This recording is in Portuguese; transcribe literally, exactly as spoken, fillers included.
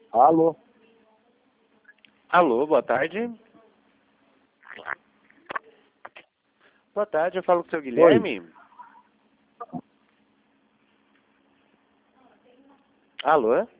Alô? Alô, boa tarde. Boa tarde, eu falo com o seu Guilherme. Alô?